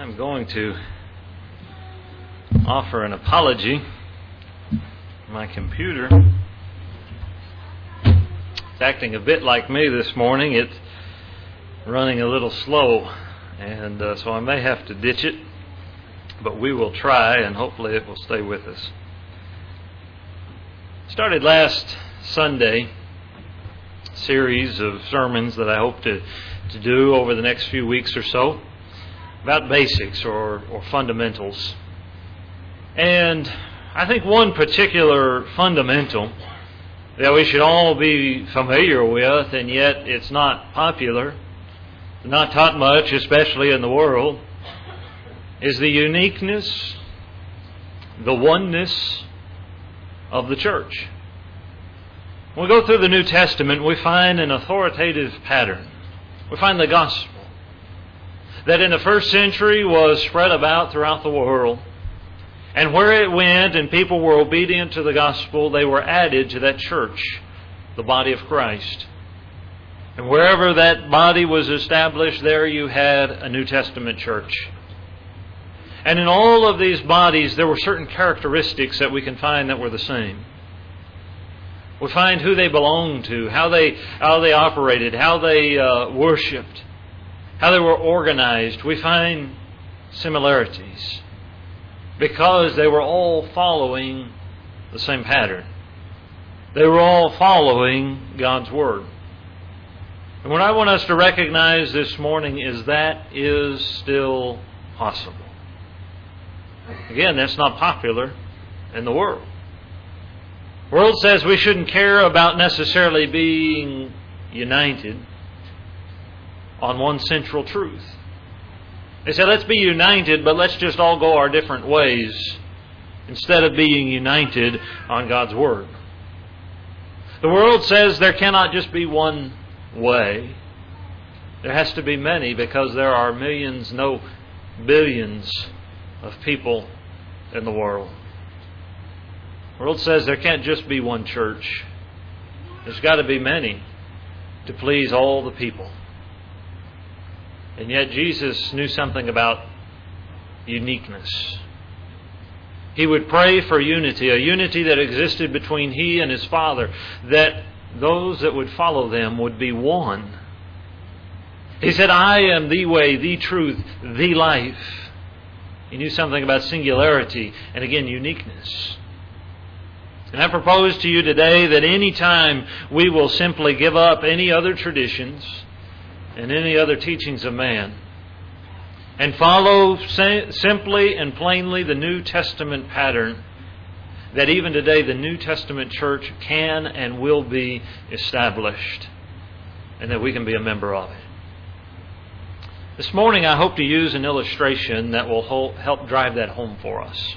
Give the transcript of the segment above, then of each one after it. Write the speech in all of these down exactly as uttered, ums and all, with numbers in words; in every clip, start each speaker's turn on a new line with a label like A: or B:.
A: I'm going to offer an apology. My computer is acting a bit like me this morning. It's running a little slow, and uh, so I may have to ditch it, but we will try, and hopefully it will stay with us. Started last Sunday a series of sermons that I hope to, to do over the next few weeks or so about basics or, or fundamentals. And I think one particular fundamental that we should all be familiar with, and yet it's not popular, not taught much, especially in the world, is the uniqueness, the oneness of the church. When we go through the New Testament, we find an authoritative pattern. We find the gospel that in the first century was spread about throughout the world. And where it went and people were obedient to the gospel, they were added to that church, the body of Christ. And wherever that body was established, there you had a New Testament church. And in all of these bodies, there were certain characteristics that we can find that were the same. We find who they belonged to, how they how they operated, how they uh, worshipped, how they were organized. We find similarities because they were all following the same pattern. They were all following God's Word. And what I want us to recognize this morning is that is still possible. Again, that's not popular in the world. The world says we shouldn't care about necessarily being united on one central truth. They say, let's be united, but let's just all go our different ways instead of being united on God's Word. The world says there cannot just be one way. There has to be many because there are millions, no billions of people in the world. The world says there can't just be one church. There's got to be many to please all the people. And yet Jesus knew something about uniqueness. He would pray for unity, a unity that existed between He and His Father, that those that would follow them would be one. He said, I am the way, the truth, the life. He knew something about singularity and, again, uniqueness. And I propose to you today that any time we will simply give up any other traditions and any other teachings of man and follow simply and plainly the New Testament pattern, that even today the New Testament church can and will be established and that we can be a member of it. This morning I hope to use an illustration that will help drive that home for us.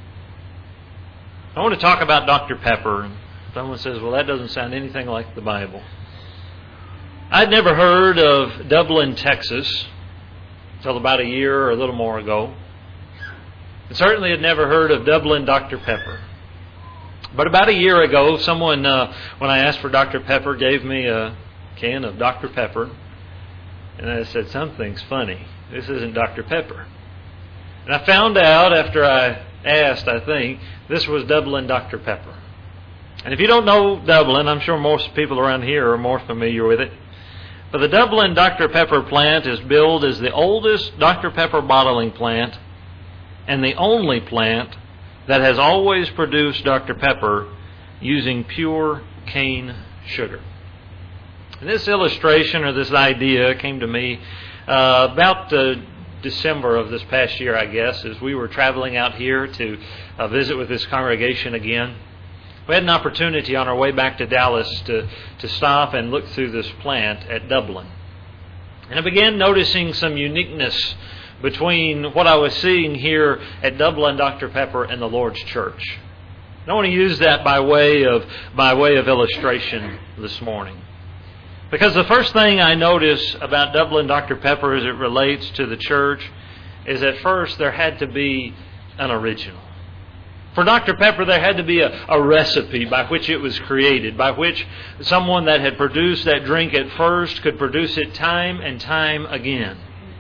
A: I want to talk about Doctor Pepper. Someone says, well, that doesn't sound anything like the Bible. I'd never heard of Dublin, Texas, until about a year or a little more ago. And certainly had never heard of Dublin Doctor Pepper. But about a year ago, someone, uh, when I asked for Doctor Pepper, gave me a can of Doctor Pepper. And I said, something's funny. This isn't Doctor Pepper. And I found out after I asked, I think, this was Dublin Doctor Pepper. And if you don't know Dublin, I'm sure most people around here are more familiar with it. But the Dublin Doctor Pepper plant is billed as the oldest Doctor Pepper bottling plant and the only plant that has always produced Doctor Pepper using pure cane sugar. And this illustration or this idea came to me uh, about uh, December of this past year, I guess, as we were traveling out here to uh, visit with this congregation again. We had an opportunity on our way back to Dallas to, to stop and look through this plant at Dublin. And I began noticing some uniqueness between what I was seeing here at Dublin Doctor Pepper and the Lord's Church. And I want to use that by way of by way of illustration this morning. Because the first thing I notice about Dublin Doctor Pepper as it relates to the church is at first there had to be an original. For Doctor Pepper, there had to be a, a recipe by which it was created, by which someone that had produced that drink at first could produce it time and time again.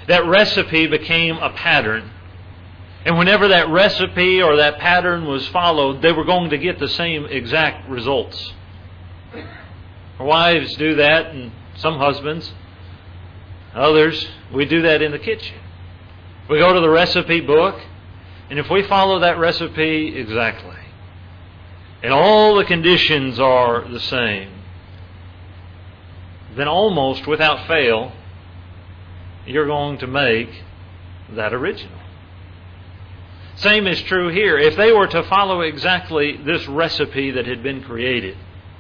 A: that recipe became a pattern. And whenever that recipe or that pattern was followed, they were going to get the same exact results. Our wives do that, and some husbands. Others, we do that in the kitchen. We go to the recipe book, and if we follow that recipe exactly, and all the conditions are the same, then almost without fail, you're going to make that original. Same is true here. If they were to follow exactly this recipe that had been created,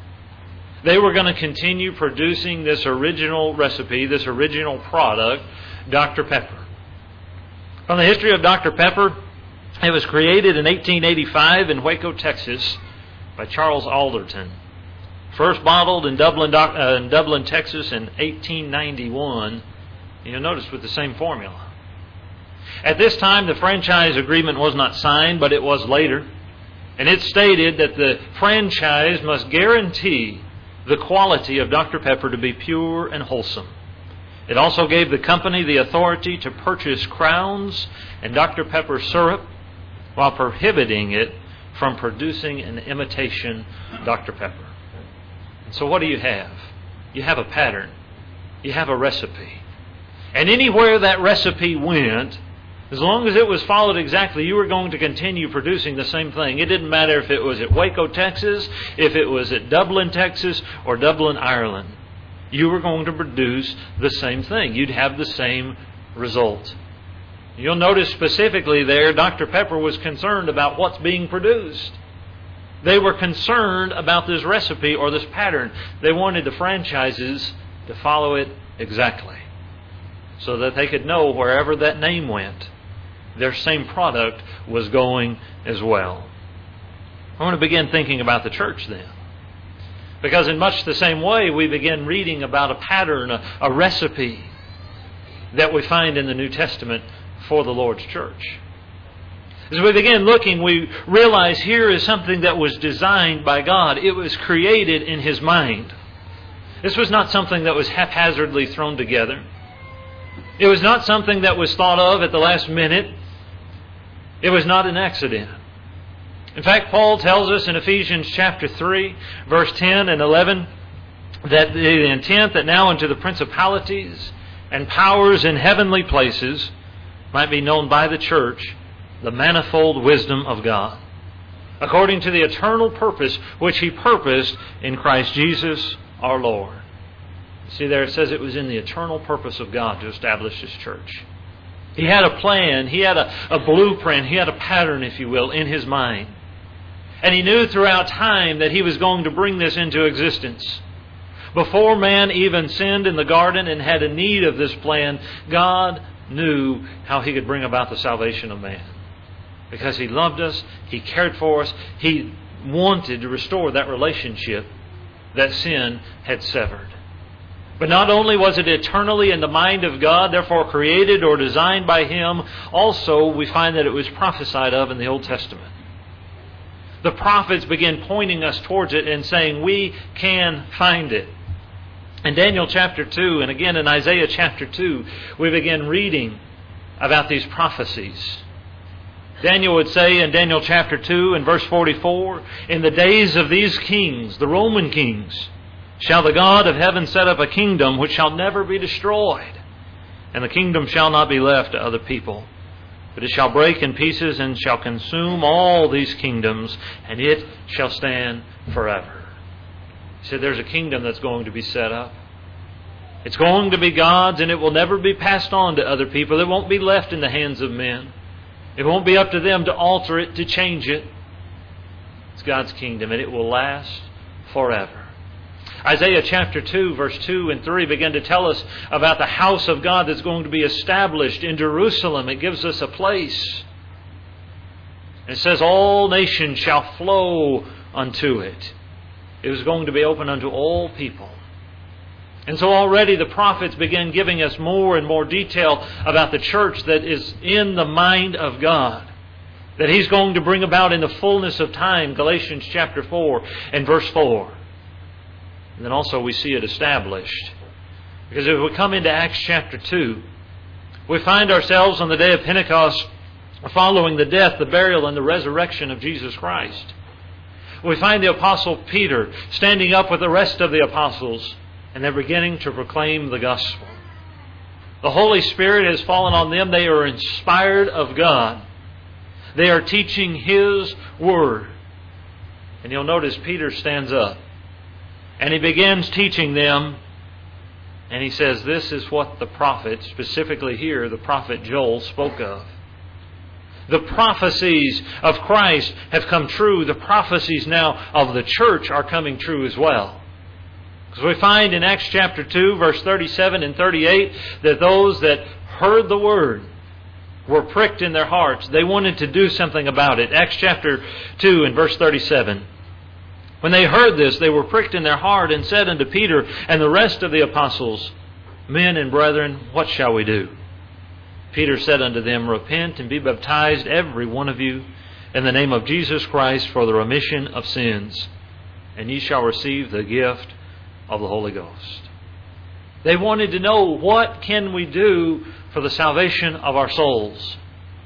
A: they were going to continue producing this original recipe, this original product, Doctor Pepper. From the history of Doctor Pepper, it was created in eighteen eighty-five in Waco, Texas, by Charles Alderton. First bottled in Dublin, uh, in Dublin, Texas in eighteen ninety-one. You'll notice with the same formula. At this time, the franchise agreement was not signed, but it was later. And it stated that the franchise must guarantee the quality of Doctor Pepper to be pure and wholesome. It also gave the company the authority to purchase Crowns and Doctor Pepper syrup while prohibiting it from producing an imitation Doctor Pepper. And so what do you have? You have a pattern. You have a recipe. And anywhere that recipe went, as long as it was followed exactly, you were going to continue producing the same thing. It didn't matter if it was at Waco, Texas, if it was at Dublin, Texas, or Dublin, Ireland. You were going to produce the same thing. You'd have the same result. You'll notice specifically there, Doctor Pepper was concerned about what's being produced. They were concerned about this recipe or this pattern. They wanted the franchises to follow it exactly, so that they could know wherever that name went, their same product was going as well. I want to begin thinking about the church then. Because in much the same way, we begin reading about a pattern, a, a recipe that we find in the New Testament for the Lord's church. As we begin looking, we realize here is something that was designed by God. It was created in His mind. This was not something that was haphazardly thrown together. It was not something that was thought of at the last minute. It was not an accident. In fact, Paul tells us in Ephesians chapter three, verse ten and eleven, that the intent that now unto the principalities and powers in heavenly places might be known by the church the manifold wisdom of God, according to the eternal purpose which He purposed in Christ Jesus our Lord. See there, it says it was in the eternal purpose of God to establish His church. He had a plan, He had a, a blueprint, He had a pattern, if you will, in His mind. And He knew throughout time that He was going to bring this into existence. Before man even sinned in the garden and had a need of this plan, God knew how He could bring about the salvation of man. Because He loved us, He cared for us, He wanted to restore that relationship that sin had severed. But not only was it eternally in the mind of God, therefore created or designed by Him, also we find that it was prophesied of in the Old Testament. The prophets begin pointing us towards it and saying we can find it. In Daniel chapter two and again in Isaiah chapter two, we begin reading about these prophecies. Daniel would say in Daniel chapter two and verse forty-four, in the days of these kings, the Roman kings, shall the God of heaven set up a kingdom which shall never be destroyed, and the kingdom shall not be left to other people, but it shall break in pieces and shall consume all these kingdoms, and it shall stand forever. He said there's a kingdom that's going to be set up. It's going to be God's, and it will never be passed on to other people. It won't be left in the hands of men. It won't be up to them to alter it, to change it. It's God's kingdom, and it will last forever. Isaiah chapter two, verse two and three begin to tell us about the house of God that's going to be established in Jerusalem. It gives us a place. It says, all nations shall flow unto it. It was going to be open unto all people. And so already the prophets begin giving us more and more detail about the church that is in the mind of God, that He's going to bring about in the fullness of time. Galatians chapter four and verse four. And then also we see it established. Because if we come into Acts chapter two, We find ourselves on the day of Pentecost following the death, the burial, and the resurrection of Jesus Christ. We find the Apostle Peter standing up with the rest of the apostles, and they're beginning to proclaim the gospel. The Holy Spirit has fallen on them. They are inspired of God. They are teaching His Word. And you'll notice Peter stands up and he begins teaching them. And he says, this is what the prophet, specifically here, the prophet Joel, spoke of. The prophecies of Christ have come true. The prophecies now of the church are coming true as well. Because we find in Acts chapter two, verse thirty-seven and thirty-eight, that those that heard the Word were pricked in their hearts. They wanted to do something about it. Acts chapter two and verse thirty-seven. When they heard this, they were pricked in their heart and said unto Peter and the rest of the apostles, Men and brethren, what shall we do? Peter said unto them, Repent and be baptized, every one of you, in the name of Jesus Christ for the remission of sins, and ye shall receive the gift of the Holy Ghost. They wanted to know, what can we do for the salvation of our souls?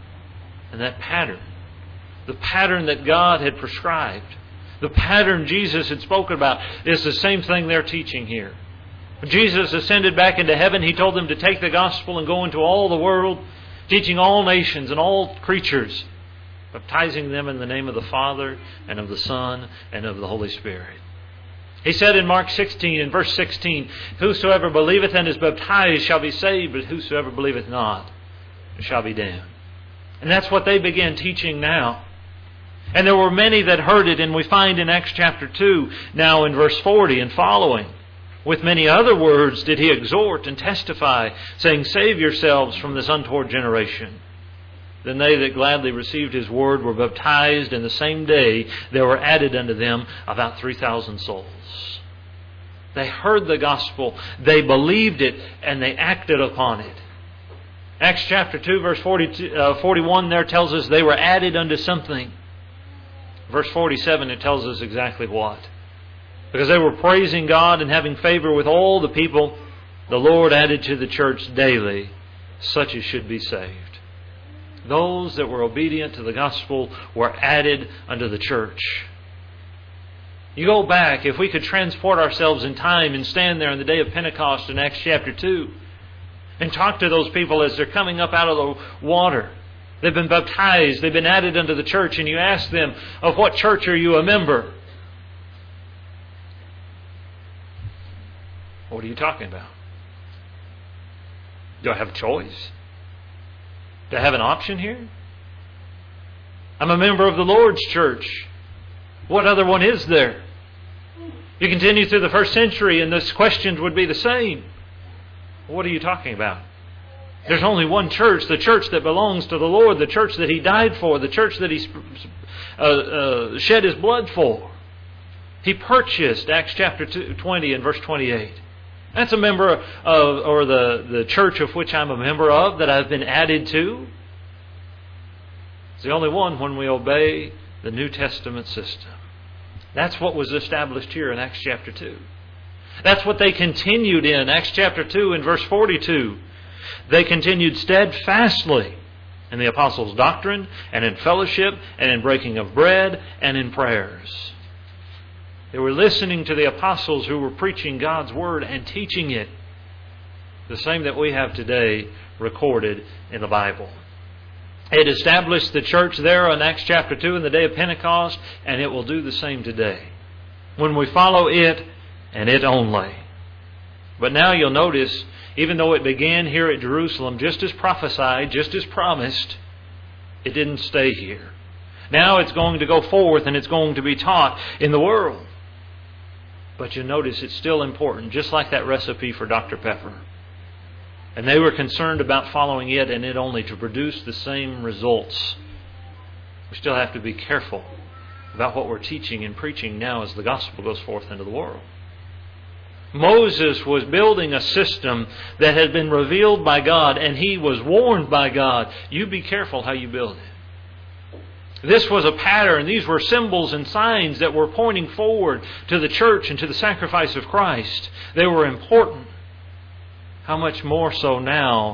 A: And that pattern, the pattern that God had prescribed, the pattern Jesus had spoken about, is the same thing they're teaching here. When Jesus ascended back into heaven, He told them to take the gospel and go into all the world, teaching all nations and all creatures, baptizing them in the name of the Father and of the Son and of the Holy Spirit. He said in Mark sixteen, in verse sixteen, Whosoever believeth and is baptized shall be saved, but whosoever believeth not shall be damned. And that's what they began teaching now. And there were many that heard it, and we find in Acts chapter two, now in verse forty and following, with many other words did He exhort and testify, saying, Save yourselves from this untoward generation. Then they that gladly received His word were baptized, and the same day there were added unto them about three thousand souls. They heard the gospel, they believed it, and they acted upon it. Acts chapter two, verse forty-two, uh, forty-one there tells us they were added unto something. Verse forty-seven, it tells us exactly what. Because they were praising God and having favor with all the people, the Lord added to the church daily such as should be saved. Those that were obedient to the gospel were added unto the church. You go back, if we could transport ourselves in time and stand there on the day of Pentecost in Acts chapter two and talk to those people as they're coming up out of the water. They've been baptized, they've been added unto the church, and you ask them, of what church are you a member? What are you talking about? Do I have a choice? Do I have an option here? I'm a member of the Lord's church. What other one is there? You continue through the first century and this questions would be the same. What are you talking about? There's only one church, the church that belongs to the Lord, the church that He died for, the church that He uh, uh, shed His blood for. He purchased, Acts chapter twenty and verse twenty-eight. That's a member of, or the, the church of which I'm a member of, that I've been added to. It's the only one when we obey the New Testament system. That's what was established here in Acts chapter two. That's what they continued in Acts chapter two and verse forty-two. They continued steadfastly in the apostles' doctrine and in fellowship and in breaking of bread and in prayers. They were listening to the apostles who were preaching God's Word and teaching it. The same that we have today recorded in the Bible. It established the church there in Acts chapter two in the day of Pentecost, and it will do the same today when we follow it and it only. But now you'll notice, even though it began here at Jerusalem, just as prophesied, just as promised, it didn't stay here. Now it's going to go forth and it's going to be taught in the world. But you notice it's still important, just like that recipe for Doctor Pepper. And they were concerned about following it and it only to produce the same results. We still have to be careful about what we're teaching and preaching now as the gospel goes forth into the world. Moses was building a system that had been revealed by God, and he was warned by God, you be careful how you build it. This was a pattern. These were symbols and signs that were pointing forward to the church and to the sacrifice of Christ. They were important. How much more so now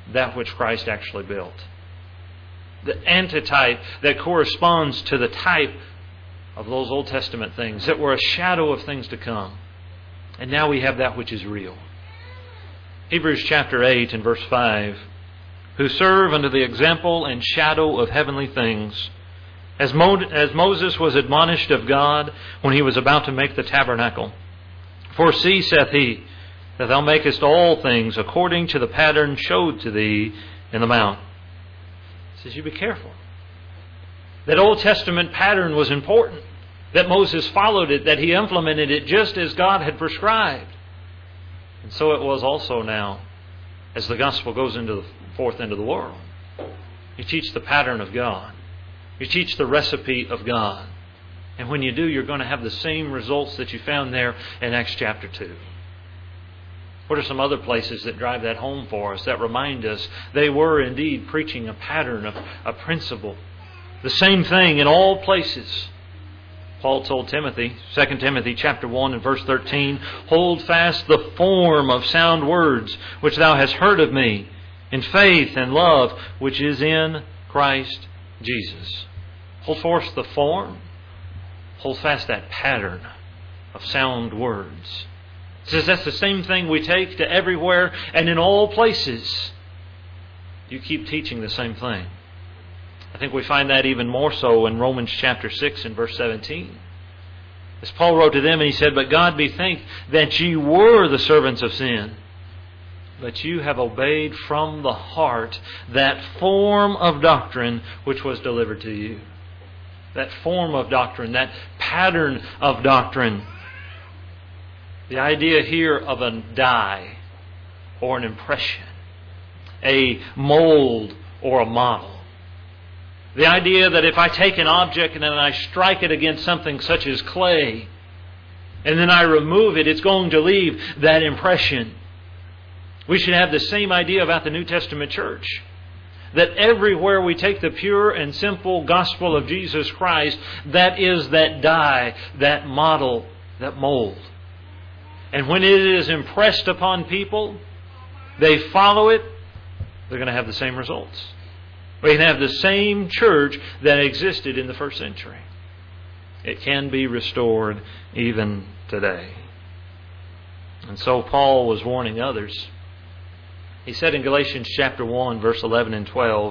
A: that which Christ actually built. The antitype that corresponds to the type of those Old Testament things that were a shadow of things to come. And now we have that which is real. Hebrews chapter eight and verse five. Who serve under the example and shadow of heavenly things, as, Mo- as Moses was admonished of God when he was about to make the tabernacle. For see, saith he, that thou makest all things according to the pattern showed to thee in the mount. He says, you be careful. That Old Testament pattern was important. That Moses followed it, that he implemented it just as God had prescribed. And so it was also now as the gospel goes into the forth into the world. You teach the pattern of God. You teach the recipe of God. And when you do, you're going to have the same results that you found there in Acts chapter two. What are some other places that drive that home for us, that remind us they were indeed preaching a pattern, of a principle? The same thing in all places. Paul told Timothy, Second Timothy chapter one and verse thirteen, hold fast the form of sound words which thou hast heard of me, in faith and love which is in Christ Jesus. Hold fast the form. Hold fast that pattern of sound words. It says that's the same thing we take to everywhere and in all places. You keep teaching the same thing. I think we find that even more so in Romans chapter six and verse seventeen. As Paul wrote to them and he said, but God be thanked that ye were the servants of sin, but you have obeyed from the heart that form of doctrine which was delivered to you. That form of doctrine, that pattern of doctrine. The idea here of a die or an impression, a mold or a model. The idea that if I take an object and then I strike it against something such as clay, and then I remove it, it's going to leave that impression. We should have the same idea about the New Testament church. That everywhere we take the pure and simple gospel of Jesus Christ, that is that die, that model, that mold. And when it is impressed upon people, they follow it, they're going to have the same results. We can have the same church that existed in the first century. It can be restored even today. And so Paul was warning others. He said in Galatians chapter one, verse eleven and twelve,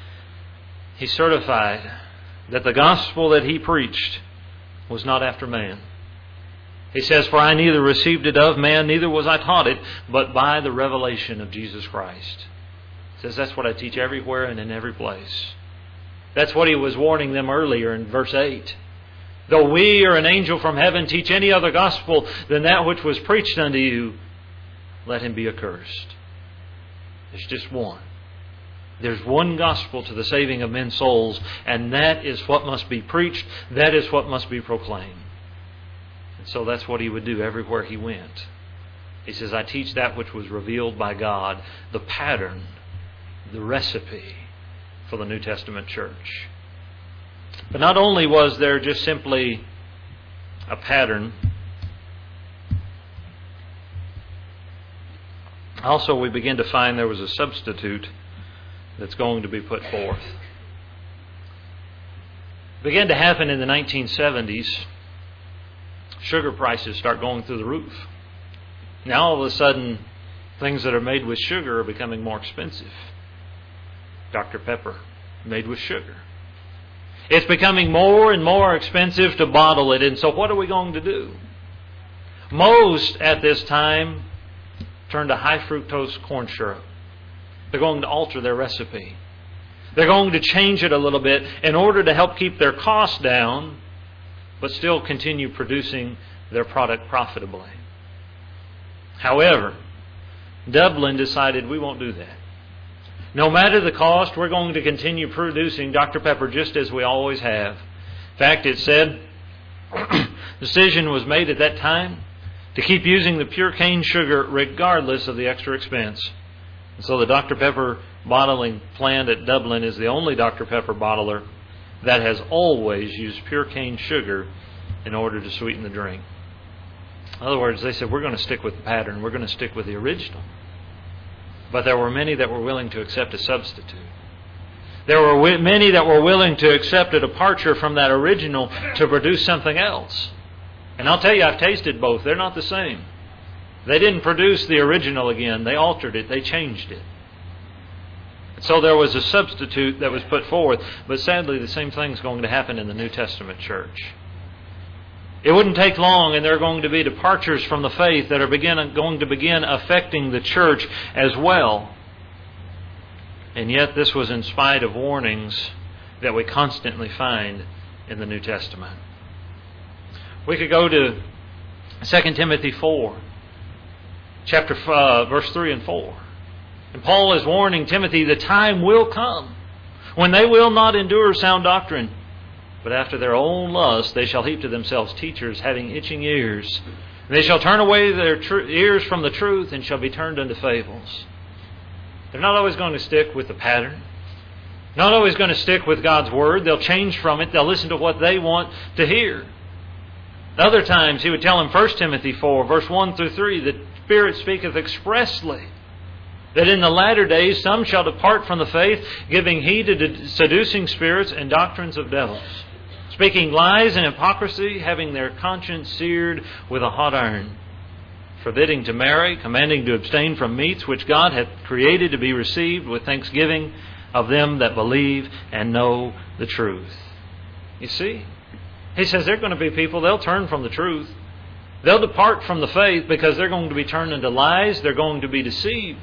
A: he certified that the gospel that he preached was not after man. He says, for I neither received it of man, neither was I taught it, but by the revelation of Jesus Christ. He says that's what I teach everywhere and in every place. That's what he was warning them earlier in verse eight. Though we or an angel from heaven teach any other gospel than that which was preached unto you, let him be accursed. There's just one. There's one gospel to the saving of men's souls, and that is what must be preached. That is what must be proclaimed. And so that's what he would do everywhere he went. He says, I teach that which was revealed by God, the pattern, the recipe for the New Testament church. But not only was there just simply a pattern, also we begin to find there was a substitute that's going to be put forth. It began to happen in the nineteen seventies. Sugar prices start going through the roof. Now all of a sudden, things that are made with sugar are becoming more expensive. Doctor Pepper, made with sugar. It's becoming more and more expensive to bottle it. And so what are we going to do? Most at this time turn to high fructose corn syrup. They're going to alter their recipe. They're going to change it a little bit in order to help keep their costs down, but still continue producing their product profitably. However, Dublin decided we won't do that. No matter the cost, we're going to continue producing Doctor Pepper just as we always have. In fact, it said, the decision was made at that time to keep using the pure cane sugar regardless of the extra expense. And so the Doctor Pepper bottling plant at Dublin is the only Doctor Pepper bottler that has always used pure cane sugar in order to sweeten the drink. In other words, they said, we're going to stick with the pattern. We're going to stick with the original. But there were many that were willing to accept a substitute. There were many that were willing to accept a departure from that original to produce something else. And I'll tell you, I've tasted both. They're not the same. They didn't produce the original again. They altered it. They changed it. So there was a substitute that was put forth. But sadly, the same thing's going to happen in the New Testament church. It wouldn't take long, and there are going to be departures from the faith that are begin, going to begin affecting the church as well. And yet this was in spite of warnings that we constantly find in the New Testament. We could go to Second Timothy four, chapter uh, verse three and four. And Paul is warning Timothy, the time will come when they will not endure sound doctrine, but after their own lust they shall heap to themselves teachers having itching ears. And they shall turn away their tr- ears from the truth and shall be turned unto fables. They're not always going to stick with the pattern. Not always going to stick with God's Word. They'll change from it. They'll listen to what they want to hear. Other times he would tell him, First Timothy four, verse one through three, the Spirit speaketh expressly that in the latter days some shall depart from the faith, giving heed to seducing spirits and doctrines of devils, speaking lies and hypocrisy, having their conscience seared with a hot iron, forbidding to marry, commanding to abstain from meats which God hath created to be received with thanksgiving of them that believe and know the truth. You see? He says there are going to be people, they'll turn from the truth. They'll depart from the faith because they're going to be turned into lies. They're going to be deceived.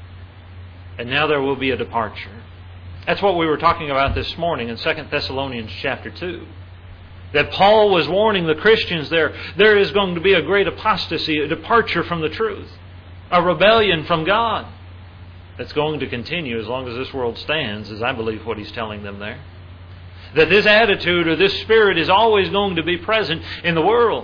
A: And now there will be a departure. That's what we were talking about this morning in Second Thessalonians chapter two. That Paul was warning the Christians there, there is going to be a great apostasy, a departure from the truth, a rebellion from God that's going to continue as long as this world stands, is I believe what he's telling them there. That this attitude or this spirit is always going to be present in the world.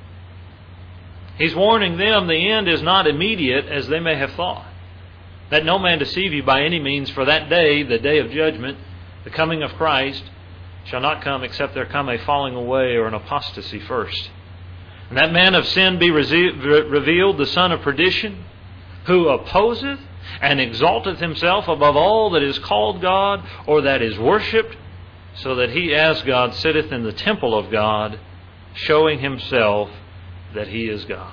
A: He's warning them the end is not immediate as they may have thought. That no man deceive you by any means, for that day, the day of judgment, the coming of Christ, shall not come except there come a falling away or an apostasy first. And that man of sin be revealed, the son of perdition, who opposeth and exalteth himself above all that is called God or that is worshipped, so that he as God sitteth in the temple of God, showing himself that he is God.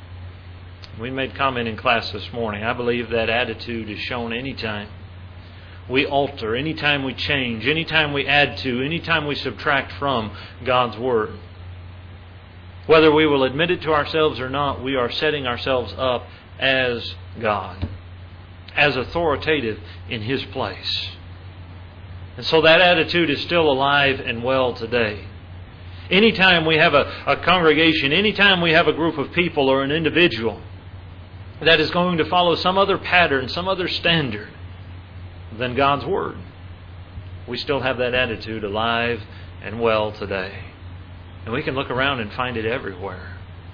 A: We made comment in class this morning. I believe that attitude is shown anytime we alter, anytime we change, anytime we add to, anytime we subtract from God's Word. Whether we will admit it to ourselves or not, we are setting ourselves up as God, as authoritative in His place. And so that attitude is still alive and well today. Anytime we have a, a congregation, anytime we have a group of people or an individual that is going to follow some other pattern, some other standard than God's Word, we still have that attitude alive and well today. And we can look around and find it everywhere.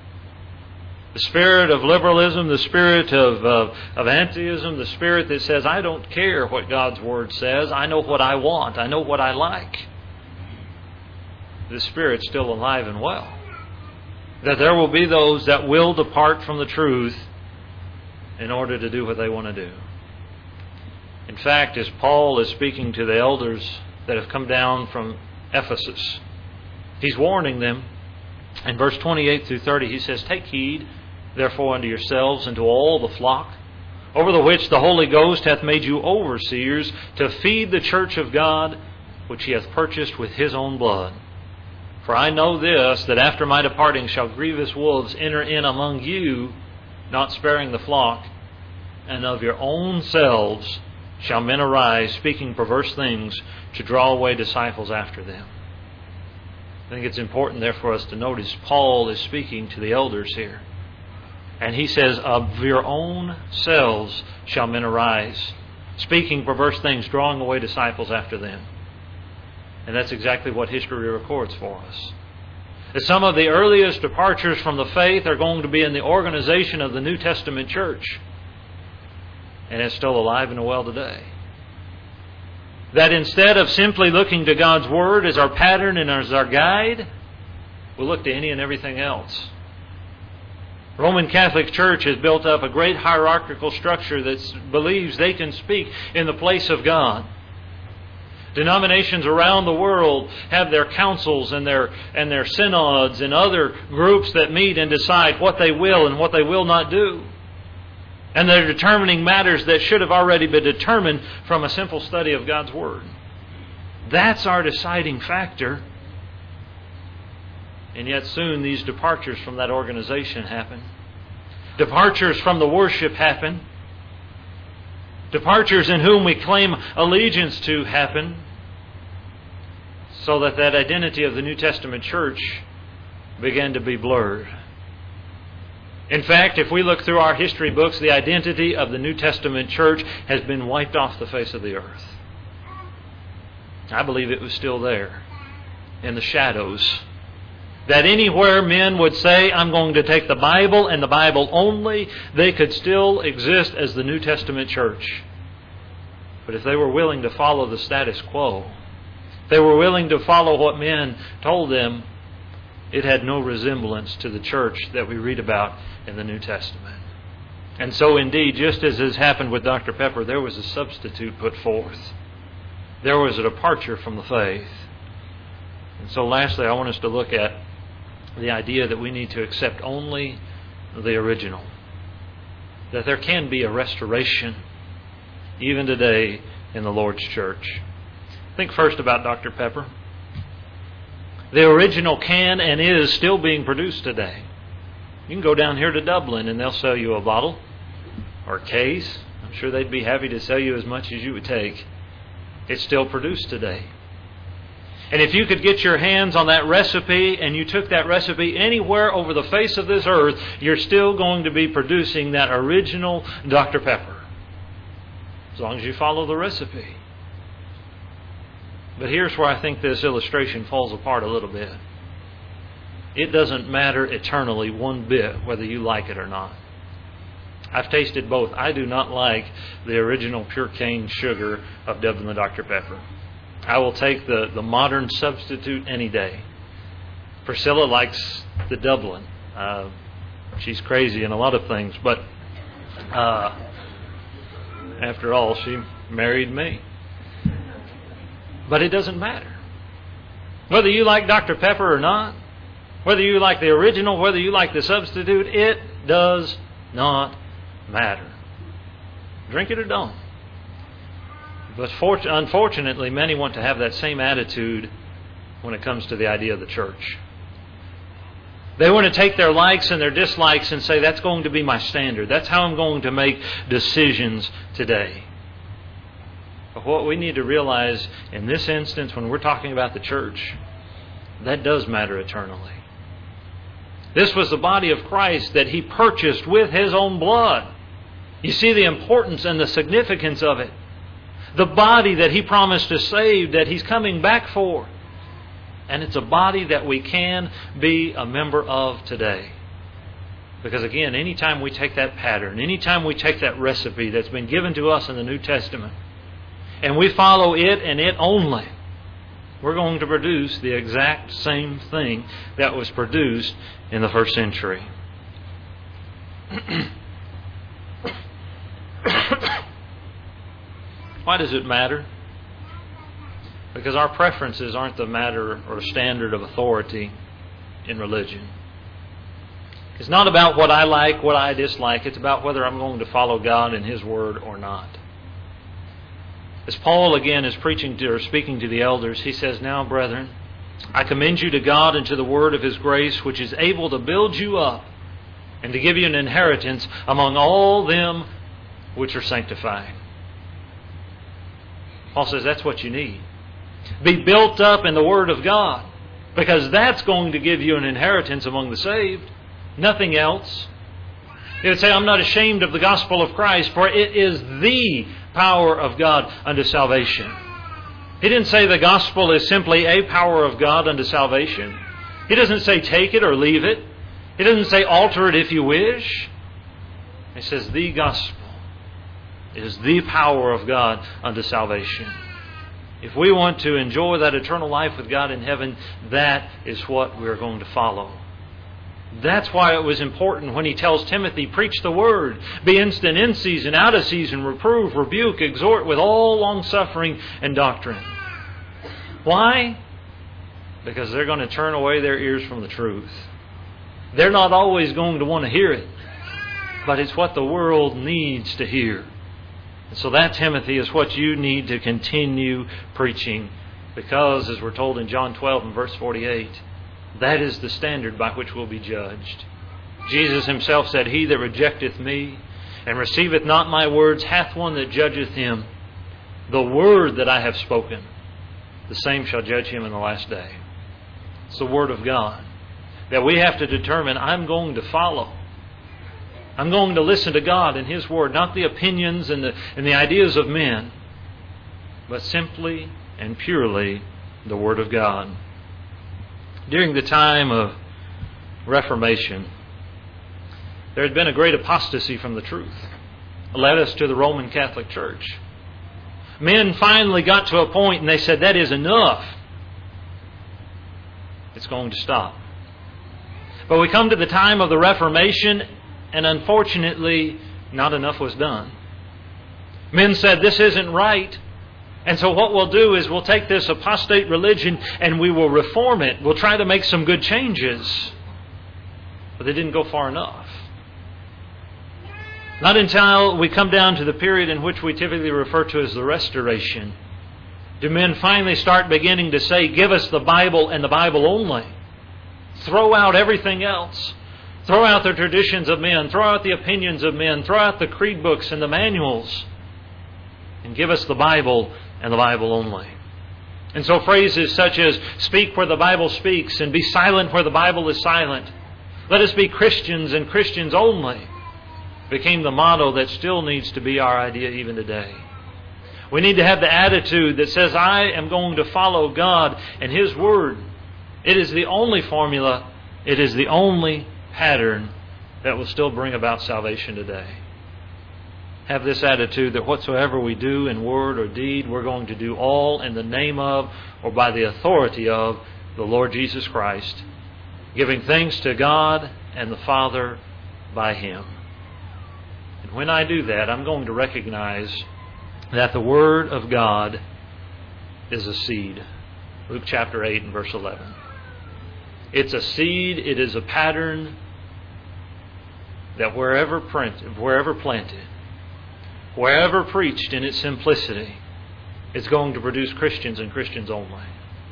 A: The spirit of liberalism, the spirit of, of, of antiism, the spirit that says, I don't care what God's Word says, I know what I want, I know what I like. The spirit's still alive and well. That there will be those that will depart from the truth in order to do what they want to do. In fact, as Paul is speaking to the elders that have come down from Ephesus, he's warning them. In verse twenty-eight through thirty, he says, Take heed, therefore, unto yourselves and to all the flock, over the which the Holy Ghost hath made you overseers, to feed the church of God, which He hath purchased with His own blood. For I know this, that after my departing shall grievous wolves enter in among you, not sparing the flock, and of your own selves shall men arise, speaking perverse things, to draw away disciples after them. I think it's important there for us to notice Paul is speaking to the elders here. And he says, of your own selves shall men arise, speaking perverse things, drawing away disciples after them. And that's exactly what history records for us. That some of the earliest departures from the faith are going to be in the organization of the New Testament church. And it's still alive and well today. That instead of simply looking to God's Word as our pattern and as our guide, we'll look to any and everything else. Roman Catholic Church has built up a great hierarchical structure that believes they can speak in the place of God. Denominations around the world have their councils and their and their synods and other groups that meet and decide what they will and what they will not do. And they're determining matters that should have already been determined from a simple study of God's Word. That's our deciding factor. And yet soon these departures from that organization happen. Departures from the worship happen. Departures in whom we claim allegiance to happen. So that that identity of the New Testament church began to be blurred. In fact, if we look through our history books, the identity of the New Testament church has been wiped off the face of the earth. I believe it was still there in the shadows. That anywhere men would say, I'm going to take the Bible and the Bible only, they could still exist as the New Testament church. But if they were willing to follow the status quo, if they were willing to follow what men told them, it had no resemblance to the church that we read about in the New Testament. And so indeed, just as has happened with Doctor Pepper, there was a substitute put forth. There was a departure from the faith. And so lastly, I want us to look at the idea that we need to accept only the original. That there can be a restoration even today in the Lord's church. Think first about Doctor Pepper. The original can and is still being produced today. You can go down here to Dublin and they'll sell you a bottle or a case. I'm sure they'd be happy to sell you as much as you would take. It's still produced today. And if you could get your hands on that recipe and you took that recipe anywhere over the face of this earth, you're still going to be producing that original Doctor Pepper. As long as you follow the recipe. But here's where I think this illustration falls apart a little bit. It doesn't matter eternally one bit whether you like it or not. I've tasted both. I do not like the original pure cane sugar of Dublin the Doctor Pepper. I will take the, the modern substitute any day. Priscilla likes the Dublin. Uh, she's crazy in a lot of things, but uh, after all, she married me. But it doesn't matter. Whether you like Doctor Pepper or not, whether you like the original, whether you like the substitute, it does not matter. Drink it or don't. But unfortunately, many want to have that same attitude when it comes to the idea of the church. They want to take their likes and their dislikes and say, that's going to be my standard. That's how I'm going to make decisions today. But what we need to realize in this instance, when we're talking about the church, that does matter eternally. This was the body of Christ that He purchased with His own blood. You see the importance and the significance of it. The body that He promised to save, that He's coming back for. And it's a body that we can be a member of today. Because again, anytime we take that pattern, anytime we take that recipe that's been given to us in the New Testament, and we follow it and it only, we're going to produce the exact same thing that was produced in the first century. Why does it matter? Because our preferences aren't the matter or standard of authority in religion. It's not about what I like, what I dislike. It's about whether I'm going to follow God and His Word or not. As Paul again is preaching to or speaking to the elders, he says, now, brethren, I commend you to God and to the word of His grace, which is able to build you up and to give you an inheritance among all them which are sanctified. Paul says that's what you need. Be built up in the Word of God, because that's going to give you an inheritance among the saved. Nothing else. He would say, I'm not ashamed of the gospel of Christ, for it is the power of God unto salvation. He didn't say the gospel is simply a power of God unto salvation. He doesn't say take it or leave it. He doesn't say alter it if you wish. He says the gospel is the power of God unto salvation. If we want to enjoy that eternal life with God in heaven, that is what we're going to follow. That's why it was important when he tells Timothy, preach the word, be instant in season, out of season, reprove, rebuke, exhort with all long-suffering and doctrine. Why? Because they're going to turn away their ears from the truth. They're not always going to want to hear it, but it's what the world needs to hear. And so that, Timothy, is what you need to continue preaching, because, as we're told in John twelve and verse forty-eight, that is the standard by which we'll be judged. Jesus Himself said, He that rejecteth me and receiveth not my words hath one that judgeth him. The word that I have spoken, the same shall judge him in the last day. It's the Word of God that we have to determine, I'm going to follow. I'm going to listen to God and His Word, not the opinions and the, and the ideas of men, but simply and purely the Word of God. During the time of Reformation, there had been a great apostasy from the truth. It led us to the Roman Catholic Church. Men finally got to a point and they said, that is enough. It's going to stop. But we come to the time of the Reformation, and unfortunately, not enough was done. Men said, this isn't right. And so what we'll do is we'll take this apostate religion and we will reform it. We'll try to make some good changes. But they didn't go far enough. Not until we come down to the period in which we typically refer to as the Restoration do men finally start beginning to say, give us the Bible and the Bible only. Throw out everything else. Throw out the traditions of men. Throw out the opinions of men. Throw out the creed books and the manuals. And give us the Bible and the Bible only. And so phrases such as, speak where the Bible speaks and be silent where the Bible is silent. Let us be Christians and Christians only, became the motto that still needs to be our idea even today. We need to have the attitude that says, I am going to follow God and His Word. It is the only formula, it is the only pattern that will still bring about salvation today. Have this attitude that whatsoever we do in word or deed, we're going to do all in the name of or by the authority of the Lord Jesus Christ, giving thanks to God and the Father by Him. And when I do that, I'm going to recognize that the Word of God is a seed. Luke chapter eight and verse eleven. It's a seed, it is a pattern that wherever printed, wherever planted, wherever preached in its simplicity, it's going to produce Christians and Christians only.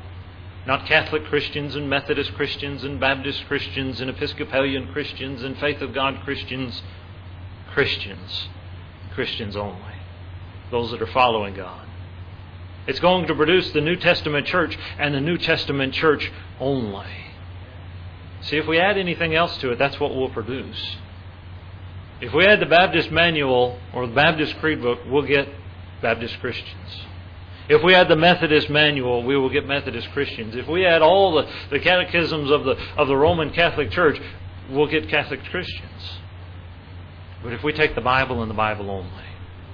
A: Not Catholic Christians and Methodist Christians and Baptist Christians and Episcopalian Christians and Faith of God Christians. Christians. Christians only. Those that are following God. It's going to produce the New Testament church and the New Testament church only. See, if we add anything else to it, that's what we'll produce. If we add the Baptist manual or the Baptist creed book, we'll get Baptist Christians. If we add the Methodist manual, we will get Methodist Christians. If we add all the, the catechisms of the, of the Roman Catholic Church, we'll get Catholic Christians. But if we take the Bible and the Bible only,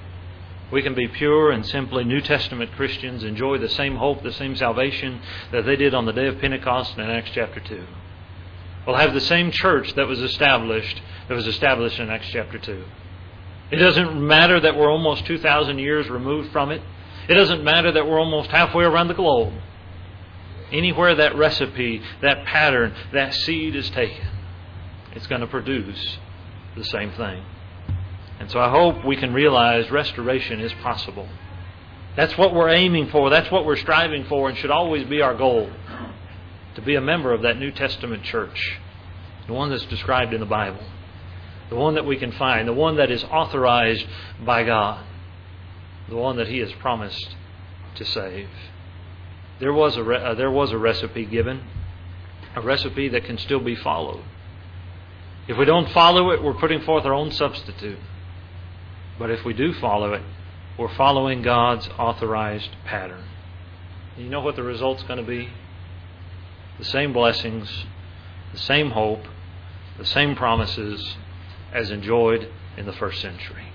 A: we can be pure and simply New Testament Christians, enjoy the same hope, the same salvation that they did on the day of Pentecost in Acts chapter two. We'll have the same church that was established, that was established in Acts chapter two. It doesn't matter that we're almost two thousand years removed from it. It doesn't matter that we're almost halfway around the globe. Anywhere that recipe, that pattern, that seed is taken, it's going to produce the same thing. And so I hope we can realize restoration is possible. That's what we're aiming for. That's what we're striving for, and should always be our goal. To be a member of that New Testament church. The one that's described in the Bible. The one that we can find. The one that is authorized by God. The one that He has promised to save. There was a, re- uh, there was a recipe given. A recipe that can still be followed. If we don't follow it, we're putting forth our own substitute. But if we do follow it, we're following God's authorized pattern. And you know what the result's going to be? The same blessings, the same hope, the same promises as enjoyed in the first century.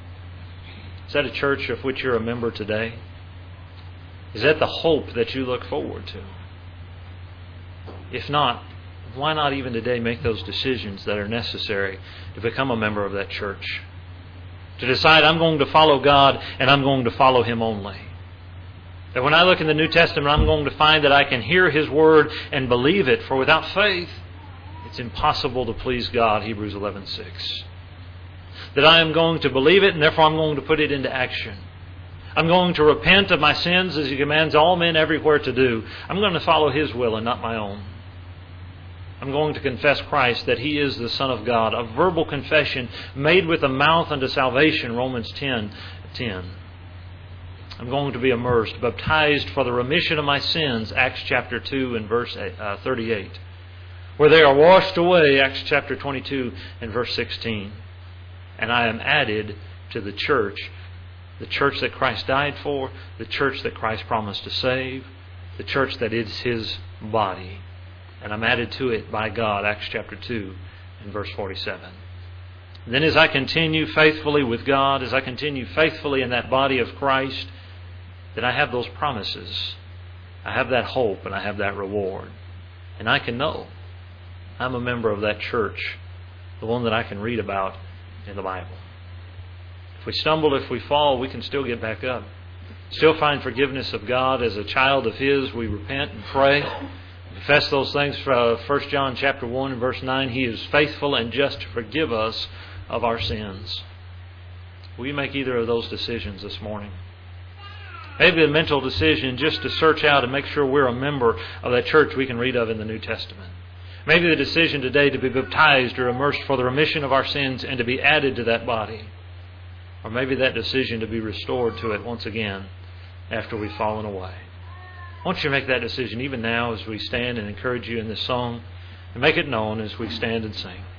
A: Is that a church of which you're a member today? Is that the hope that you look forward to? If not, why not even today make those decisions that are necessary to become a member of that church? To decide I'm going to follow God and I'm going to follow Him only. That when I look in the New Testament, I'm going to find that I can hear His Word and believe it, for without faith, it's impossible to please God, Hebrews eleven six. That I am going to believe it and therefore I'm going to put it into action. I'm going to repent of my sins as He commands all men everywhere to do. I'm going to follow His will and not my own. I'm going to confess Christ, that He is the Son of God. A verbal confession made with the mouth unto salvation, Romans ten ten. I'm going to be immersed, baptized for the remission of my sins, Acts chapter two and verse thirty-eight. Where they are washed away, Acts chapter twenty-two and verse sixteen. And I am added to the church, the church that Christ died for, the church that Christ promised to save, the church that is His body. And I'm added to it by God, Acts chapter two and verse forty-seven. And then as I continue faithfully with God, as I continue faithfully in that body of Christ, then I have those promises. I have that hope and I have that reward. And I can know I'm a member of that church, the one that I can read about in the Bible. If we stumble, if we fall, we can still get back up. Still find forgiveness of God. As a child of His, we repent and pray. Confess those things. For First John chapter one and verse nine, He is faithful and just to forgive us of our sins. Will you make either of those decisions this morning? Maybe a mental decision just to search out and make sure we're a member of that church we can read of in the New Testament. Maybe the decision today to be baptized or immersed for the remission of our sins and to be added to that body. Or maybe that decision to be restored to it once again after we've fallen away. Won't you make that decision even now as we stand and encourage you in this song, and make it known as we stand and sing.